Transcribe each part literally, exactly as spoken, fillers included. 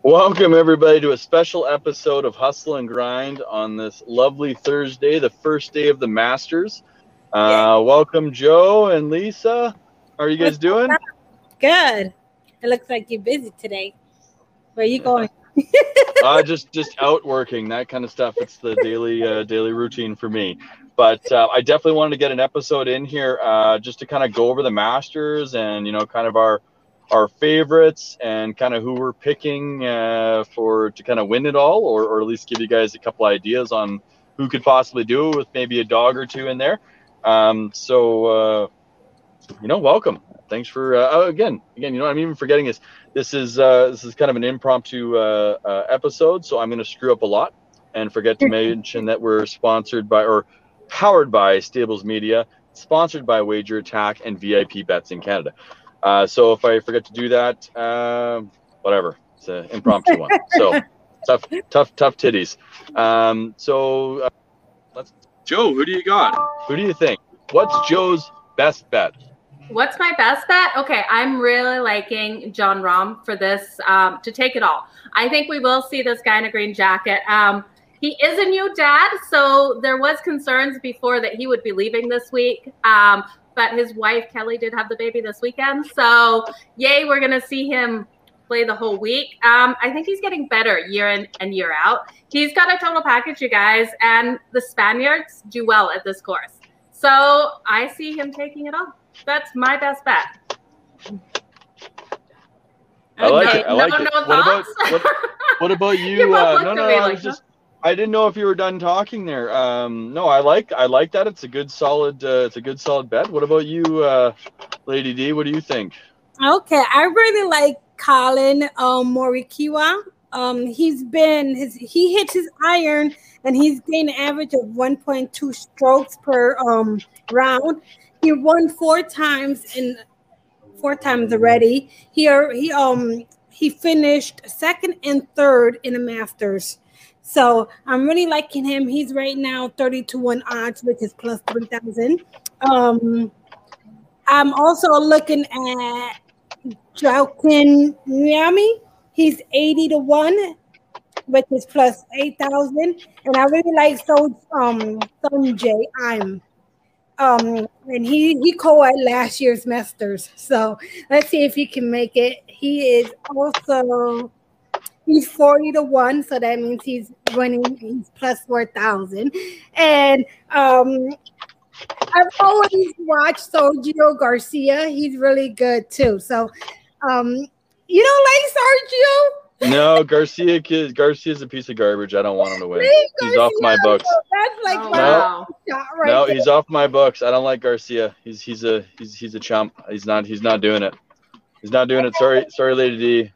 Welcome, everybody, to a special episode of Hustle and Grind on this lovely Thursday, the first day of the Masters. Uh, welcome, Joe and Lisa. How are you guys doing? Good. It looks like you're busy today. Where are you going? uh, just just out working, that kind of stuff. It's the daily uh, daily routine for me. But uh, I definitely wanted to get an episode in here uh, just to kind of go over the Masters and, you know, kind of our our favorites and kind of who we're picking uh, for to kind of win it all, or, or at least give you guys a couple ideas on who could possibly do it with maybe a dog or two in there. Um, so, uh, you know, welcome. Thanks for uh, again, again. You know, I'm even forgetting this. This is uh, this is kind of an impromptu uh, uh, episode, so I'm going to screw up a lot and forget to mention that we're sponsored by or powered by Stables Media, sponsored by Wager Attack and V I P Bets in Canada. Uh, so if I forget to do that, uh, whatever. It's an impromptu one. So tough, tough, tough titties. Um, so uh, let's. Joe, who do you got? Who do you think? What's Joe's best bet? What's my best bet? Okay, I'm really liking Jon Rahm for this um, to take it all. I think we will see this guy in a green jacket. Um, he is a new dad, so there was concerns before that he would be leaving this week. Um, but his wife, Kelly, did have the baby this weekend. So, yay, we're going to see him play the whole week. Um, I think he's getting better year in and year out. He's got a total package, you guys, and the Spaniards do well at this course. So, I see him taking it all. That's my best bet. I like okay. it. I like no, it. No what thoughts? about what, what about you? you uh, no, no, no. I like was just. I didn't know if you were done talking there. Um, no, I like I like that. It's a good solid. Uh, it's a good solid bet. What about you, uh, Lady D? What do you think? Okay, I really like Colin um, Morikawa. Um, he's been his he hits his iron and he's gained an average of one point two strokes per um, round. He won four times in four times already. He he um he finished second and third in the Masters. So I'm really liking him. He's right now thirty to one odds, which is plus three thousand. Um, I'm also looking at Joaquin Niemi. He's eighty to one, which is plus eight thousand. And I really like so um Sungjae I'm. Um, and he he co-ed last year's Masters. So let's see if he can make it. He is also he's forty to one, so that means he's winning. He's plus four thousand. And um, I've always watched Sergio Garcia. He's really good too. So um, you don't like Sergio? No, Garcia kid Garcia's a piece of garbage. I don't want him to win. Please, He's Garcia, off my books. That's like Oh, my wow. shot right No, there. he's off my books. I don't like Garcia. He's he's a he's he's a chump. He's not he's not doing it. He's not doing it. Sorry, sorry, Lady D.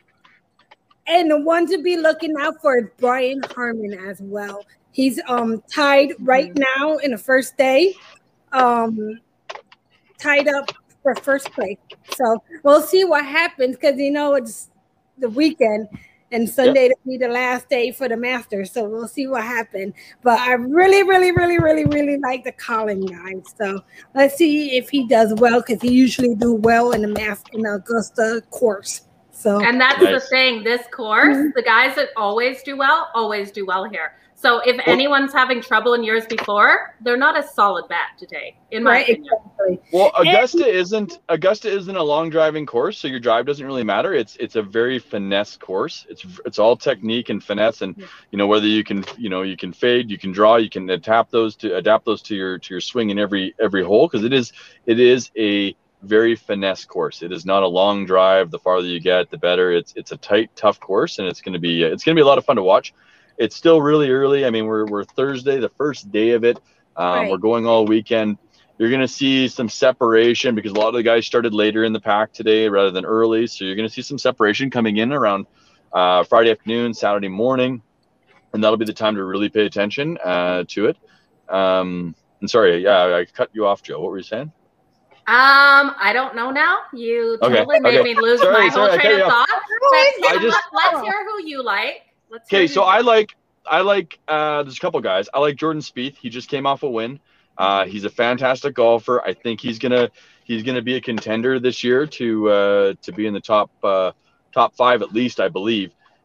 And the one to be looking out for is Brian Harman as well. He's um tied right now in the first day, um tied up for first place. So we'll see what happens because you know it's the weekend and Sunday to be the last day for the Masters. So we'll see what happens. But I really, really, really, really, really like the Colin guy. So let's see if he does well because he usually do well in the Mas- in the Augusta course. So And that's Nice. the thing. This course, Mm-hmm. the guys that always do well, always do well here. So if anyone's having trouble in years before, they're not a solid bet to take, in my right, opinion. exactly. Well, Augusta isn't Augusta isn't a long driving course, so your drive doesn't really matter. It's it's a very finesse course. It's it's all technique and finesse, and you know whether you can you know you can fade, you can draw, you can adapt those to adapt those to your to your swing in every every hole because it is it is a very finesse course. It is not a long drive. The farther you get, the better. It's it's a tight, tough course, and it's going to be it's going to be a lot of fun to watch. It's still really early. I mean, we're we're Thursday, the first day of it. Um, Right. We're going all weekend. You're going to see some separation because a lot of the guys started later in the pack today rather than early. So you're going to see some separation coming in around uh, Friday afternoon, Saturday morning, and that'll be the time to really pay attention uh, to it. Um, and sorry, yeah, I cut you off, Joe. What were you saying? Um, I don't know now. You Okay, totally made okay. me lose Sorry, my sorry, I whole cut train you of off. thought. Let's, I just- let's hear who you like. Let's hear Okay, who so you I like. like I like uh, there's a couple guys. I like Jordan Spieth. He just came off a win. Uh, he's a fantastic golfer. I think he's gonna he's gonna be a contender this year to uh, to be in the top uh, top five at least, I believe.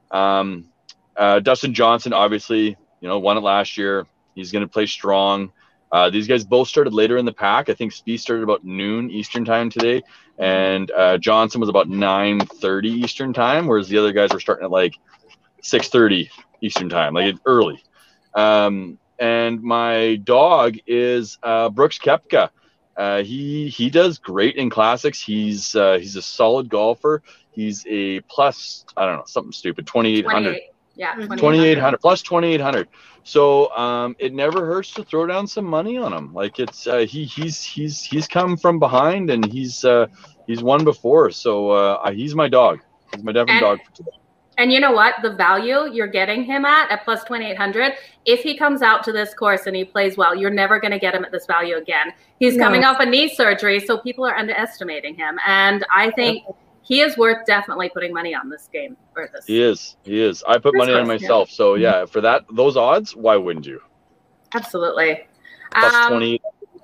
Um, uh, Dustin Johnson, obviously, you know, won it last year. He's going to play strong. Uh, these guys both started later in the pack. I think Spieth started about noon Eastern time today, and uh, Johnson was about nine thirty Eastern time, whereas the other guys were starting at like six thirty Eastern time, like early. Um, and my dog is uh, Brooks Koepka. Uh, he he does great in classics. He's uh, he's a solid golfer. He's a plus, I don't know, something stupid, twenty-eight hundred. Yeah, twenty-eight hundred plus twenty-eight hundred. So um, it never hurts to throw down some money on him. Like it's uh, he he's he's he's come from behind and he's uh, he's won before. So uh, he's my dog. He's my definite dog for today. And you know what? The value you're getting him at at plus twenty-eight hundred, if he comes out to this course and he plays well, you're never going to get him at this value again. He's no. coming off a knee surgery, so people are underestimating him. And I think he is worth definitely putting money on this game. Or this. He is. He is. I put this money on myself. Yeah. So, yeah, for that, those odds, why wouldn't you? Absolutely. Plus um, twenty.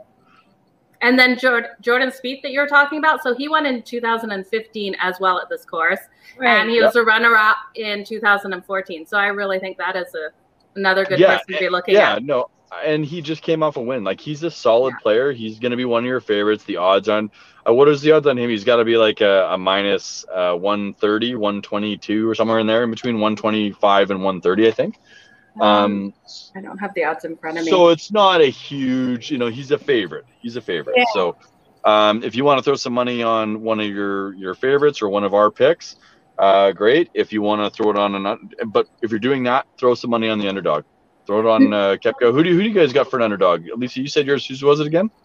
And then Jordan, Jordan Spieth that you're talking about, so he won in two thousand fifteen as well at this course, right. and he was yep. a runner-up in two thousand fourteen. So I really think that is a another good yeah, person to be looking yeah, at. Yeah, no, and he just came off a win. Like he's a solid yeah. player. He's going to be one of your favorites. The odds on uh, what is the odds on him? He's got to be like a, a minus uh, one thirty, one twenty-two, or somewhere in there, in between one twenty-five and one thirty, I think. Um, I don't have the odds in front of me. So it's not a huge, you know, he's a favorite. He's a favorite. Yeah. So um, if you want to throw some money on one of your, your favorites or one of our picks, uh, great. If you want to throw it on an, but if you're doing that, throw some money on the underdog. Throw it on uh, Koepka. Who do you, who do you guys got for an underdog? Lisa, you said yours. Who was it again?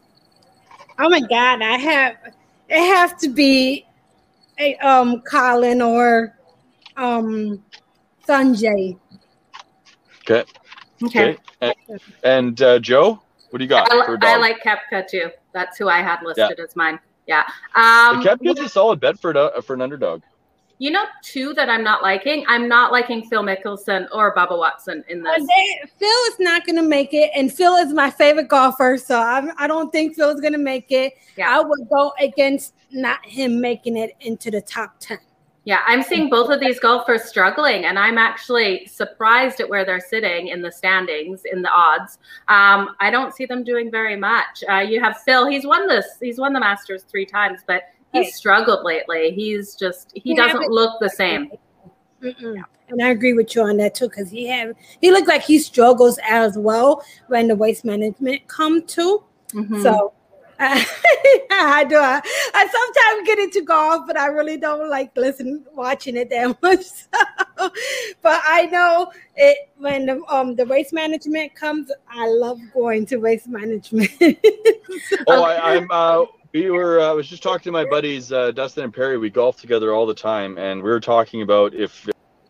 Oh my God, I have. It has to be a um Colin or um Sanjay. Okay. Okay. And, and uh, Joe, what do you got? I, for a I dog? like Koepka too. That's who I had listed yeah. as mine. Yeah. Um, Koepka's a solid bet for uh, for an underdog. You know, two that I'm not liking. I'm not liking Phil Mickelson or Bubba Watson in this. Uh, they, Phil is not going to make it, and Phil is my favorite golfer, so I'm, I don't think Phil's going to make it. Yeah. I would go against not him making it into the top ten. Yeah, I'm seeing both of these golfers struggling, and I'm actually surprised at where they're sitting in the standings, in the odds. Um, I don't see them doing very much. Uh, you have Phil. He's won this. He's won the Masters three times, but he's struggled lately. He's just he doesn't look the same. Mm-mm. And I agree with you on that too, because he have he looked like he struggles as well when the waste management come to. Mm-hmm. So. Uh, I do. I, I sometimes get into golf, but I really don't like listen watching it that much. So, but I know it when the um the waste management comes. I love going to waste management. oh, I, I'm. Uh, we were. I uh, was just talking to my buddies uh, Dustin and Perry. We golf together all the time, and we were talking about if.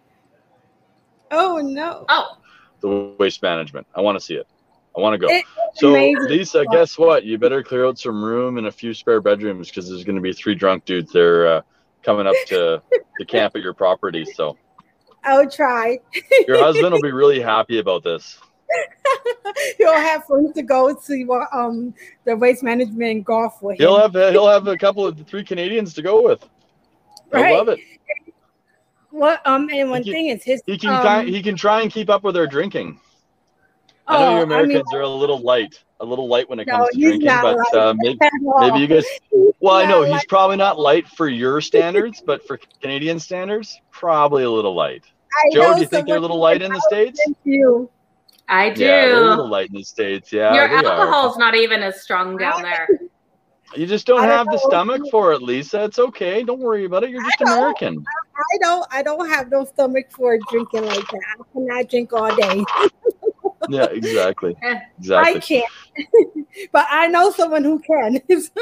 Oh no! Oh, the waste management. I want to see it. I want to go. It's so, amazing. Lisa, guess what? You better clear out some room and a few spare bedrooms because there's going to be three drunk dudes there uh, coming up to the camp at your property. So, I'll try. Your husband will be really happy about this. He'll have friends to go see what um the waste management golf with him. He'll have he'll have a couple of the three Canadians to go with. I right. love it. What um and one he thing can, is his he can um, he can try and keep up with their drinking. I know oh, you Americans I mean, are a little light, a little light when it no, comes to he's drinking, not but light uh, maybe, maybe you guys. Well, I know he's light. probably not light for your standards, but for Canadian standards, probably a little light. I Joe, know, do you think they're a little light in the States? You. I do. Yeah, they're a little light in the States. Yeah, your they alcohol's are. not even as strong down there. You just don't I have don't the stomach for it, Lisa. It's okay. Don't worry about it. You're just I American. I don't. I don't have no stomach for drinking like that. I cannot drink all day. Yeah, exactly. Exactly. I can't. But I know someone who can.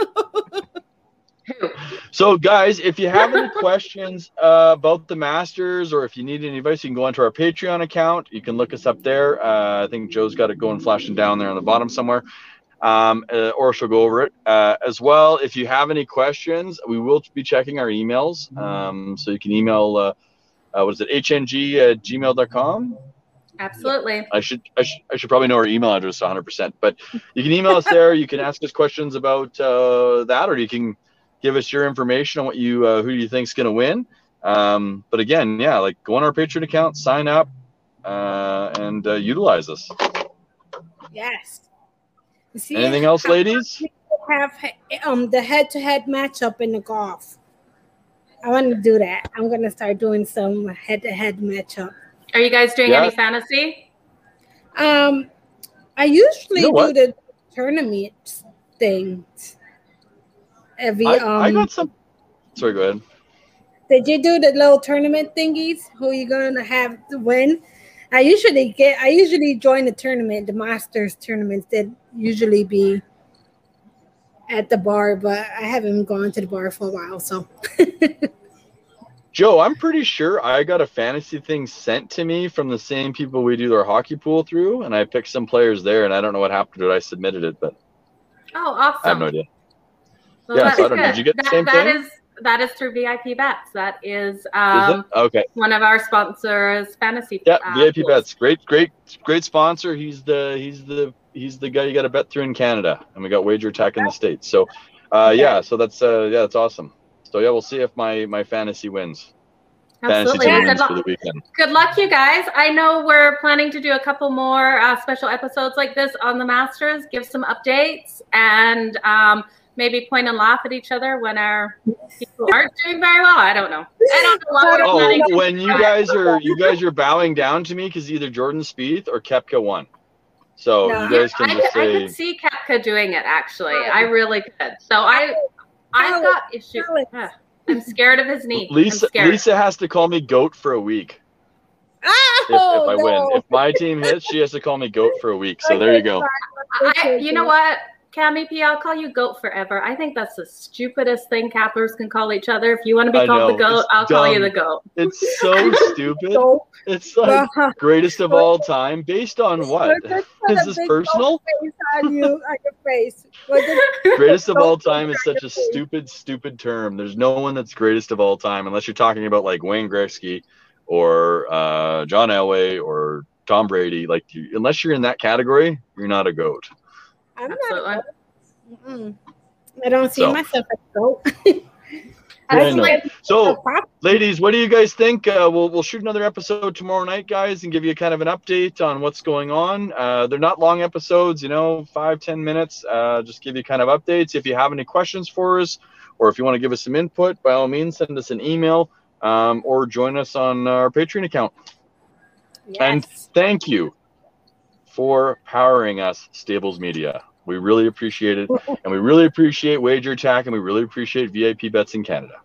So, guys, if you have any questions uh, about the Masters or if you need any advice, you can go onto our Patreon account. You can look us up there. Uh, I think Joe's got it going flashing down there on the bottom somewhere. Um, uh, or she'll go over it uh, as well. If you have any questions, we will be checking our emails. Um, so you can email, uh, uh, what is it, H N G at gmail dot com? Absolutely. I should, I should I should probably know our email address one hundred percent. But you can email us there. You can ask us questions about uh, that, or you can give us your information on what you uh, who you think is going to win. Um, but again, yeah, like go on our Patreon account, sign up, uh, and uh, utilize us. Yes. See, Anything else, ladies? Have um the head-to-head matchup in the golf. I want to do that. I'm gonna start doing some head-to-head matchup. Are you guys doing Yeah. any fantasy? Um, I usually You know do what? the tournament things. Every I, um, I got some. Sorry, go ahead. did you do the little tournament thingies? Who you gonna have to win? I usually get. I usually join the tournament, the Masters tournaments that usually be at the bar, but I haven't gone to the bar for a while. So, Joe, I'm pretty sure I got a fantasy thing sent to me from the same people we do our hockey pool through, and I picked some players there, and I don't know what happened to it. I submitted it, but Oh, awesome. I have no idea. Well, Yeah, that's so I don't know. good. Did you get the that, same that thing? is that is through V I P Bets. That is Is um, it? Okay. one of our sponsors, Fantasy. Yeah, uh, V I P pools. Bets. Great, great, great sponsor. He's the he's the he's the guy you got to bet through in Canada, and we got Wager Attack in the States. So, uh, yeah, so that's uh, yeah, that's awesome. So yeah, we'll see if my my fantasy wins. Absolutely. Fantasy team Good wins luck. for the weekend. Good luck, you guys. I know we're planning to do a couple more uh, special episodes like this on the Masters, give some updates, and um, maybe point and laugh at each other when our people aren't doing very well. I don't know. I don't know what we're planning to Oh, do. when you guys are you guys are bowing down to me because either Jordan Spieth or Koepka won. So No. you guys I, can could- just I say could see Koepka doing it, actually. I really could. So I, I've Alex, got issues. Alex. Ugh. I'm scared of his knee. Lisa I'm scared. Lisa has to call me GOAT for a week if, oh, if I no. win. If my team hits, she has to call me GOAT for a week. So there you go. I, you know what, Cami P, I'll call you GOAT forever. I think that's the stupidest thing cappers can call each other. If you want to be I called know, the GOAT, it's I'll call you dumb. the GOAT. It's so stupid. So, It's like uh, greatest of all time. Based on what? We're just put Is a this big personal? face on you, on your face. We're just- Greatest of all time is such a stupid, stupid term. There's no one that's greatest of all time unless you're talking about like Wayne Gretzky or uh, John Elway or Tom Brady. Like, you, unless you're in that category, you're not a GOAT. I'm Absolutely. not. Mm-mm. I don't see So. myself as a goat. I see know. myself as a So, pop. ladies, what do you guys think? Uh, we'll we'll shoot another episode tomorrow night, guys, and give you kind of an update on what's going on. Uh, they're not long episodes, you know, five ten minutes. Uh, just give you kind of updates. If you have any questions for us, or if you want to give us some input, by all means, send us an email um, or join us on our Patreon account. And Yes. thank you for powering us, Stables Media. We really appreciate it, and we really appreciate Wager Attack, and we really appreciate V I P Bets in Canada.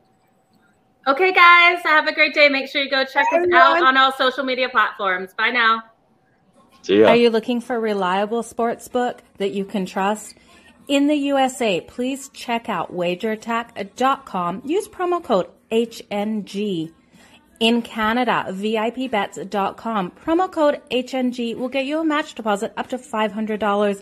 Okay, guys, have a great day. Make sure you go check us Bye, out everyone. on all social media platforms. Bye now. See ya. Are you looking for a reliable sports book that you can trust? In the U S A, please check out wager attack dot com. Use promo code H N G. In Canada, V I P bets dot com. Promo code H N G will get you a match deposit up to five hundred dollars.